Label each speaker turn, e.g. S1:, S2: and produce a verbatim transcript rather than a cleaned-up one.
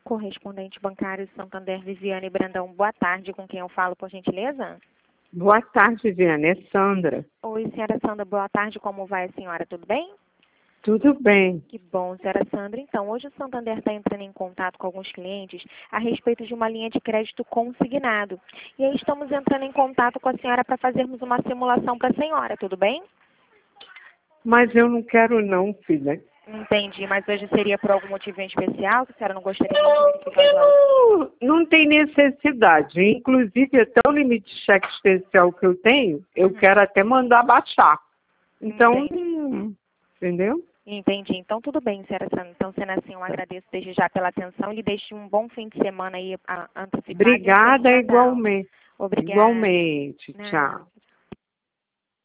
S1: correspondente bancário Santander, Viviane Brandão. Boa tarde, com quem eu falo, por gentileza?
S2: Boa tarde, Viviane. É Sandra.
S1: Oi, senhora Sandra, boa tarde. Como vai a senhora? Tudo bem?
S2: Tudo bem.
S1: Que bom, senhora Sandra. Então, hoje o Santander está entrando em contato com alguns clientes a respeito de uma linha de crédito consignado. E aí estamos entrando em contato com a senhora para fazermos uma simulação para a senhora, tudo bem?
S2: Mas eu não quero não, filha.
S1: Entendi, mas hoje seria por algum motivo em especial que a senhora não gostaria de verificar
S2: Que
S1: os valores?
S2: não, não tem necessidade. Inclusive, até o limite de cheque especial que eu tenho, eu
S1: Uhum.
S2: quero até mandar baixar. Então,
S1: Entendi.
S2: hum, entendeu?
S1: Entendi. Então, tudo bem, senhora Sandra. Então, sendo assim, eu agradeço desde já pela atenção e lhe deixo um bom fim de semana aí a, antecipado.
S2: Obrigada
S1: e um Feliz Natal.
S2: igualmente.
S1: Obrigada.
S2: Igualmente.
S1: Não.
S2: Tchau.